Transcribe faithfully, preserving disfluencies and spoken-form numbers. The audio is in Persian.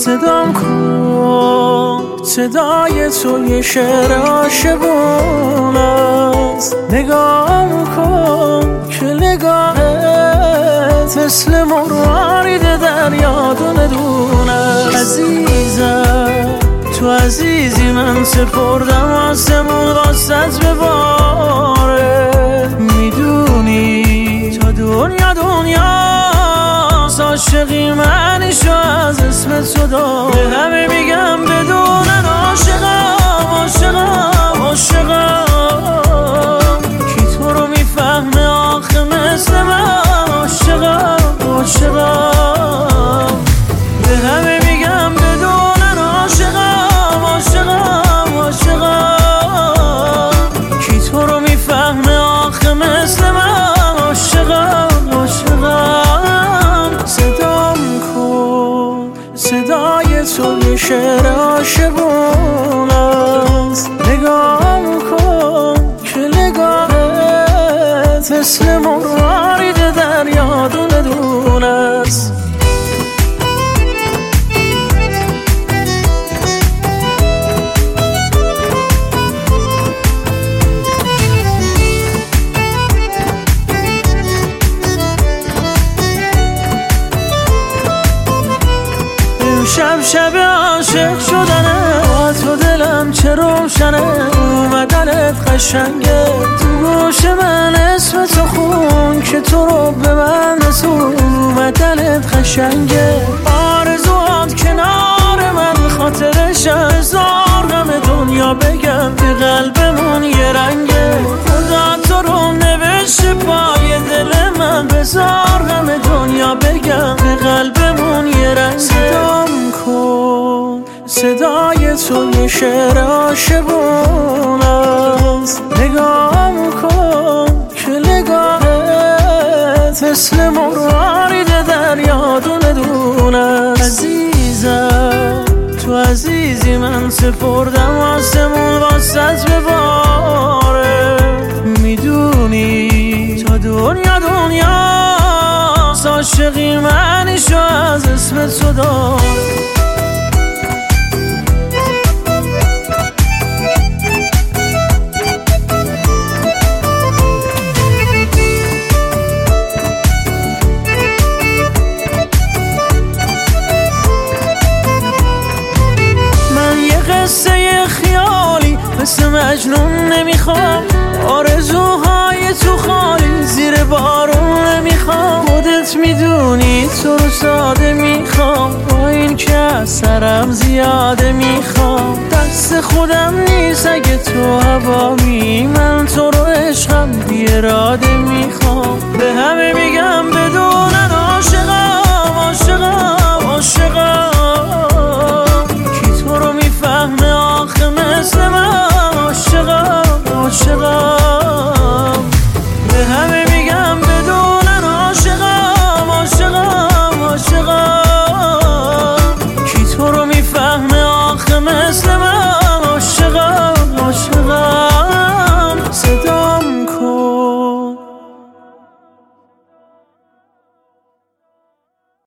صدام کن، صدای تو یه شعر عاشقون است. نگام کن که نگاهت مثل مروارید دریا دونه دونه. عزیزم تو عزیزی، من سپردم آسمون واسط بباره. میدونی تا دنیا دنیاست، عاشقی منیشو از اسم تو دار. به همه میگم بدونن عاشقم عاشقم عاشقم. کی تو رو میفهمه آخه مثل من؟ عاشقم عاشقم. به همه میگم بدونن عاشقم عاشقم عاشقم. کی تو رو میفهمه آخه مثل من؟ عاشقم عاشقم. صدام کن، صدای تو یه شعر عاشقون است. نگام کن که نگاهت مثل مروارید دریا دونه دونه است. شب شب عاشق شدنه، با تو دلم چه روشنه. اومدنت قشنگه، تو گوش من اسم تو خون که تو رو به من رسون. اومدنت قشنگه، آرزوات کنار من خاطرش هزار غم دنیا بگم. به قلبمون یه رنگه، خدا تو رو نوشته پای دل من. بزار غم دنیا بگم، به قلبمون یه رنگه. صدام کن، صدای تو یه شعر عاشقون است. نگام کن که نگاهت مثل مروارید دریا دونه دونه. عزیزم تو عزیزی، من سپردم آسمون واسط بباره. میدونی تا دنیا دنیاست، عاشقی منیشو از اسم تو دار. قصه خیالی مثل مجنون نمیخوام، آرزوهای تو خالی زیر بارون نمیخوام. خودت میدونی تو رو ساده میخوام، با این که اثرم زیاده میخوام. دست خودم نیست اگه تو هوامی، من تو رو عشقم بی اراده میخوام. به همه میگم بدونن عاشقم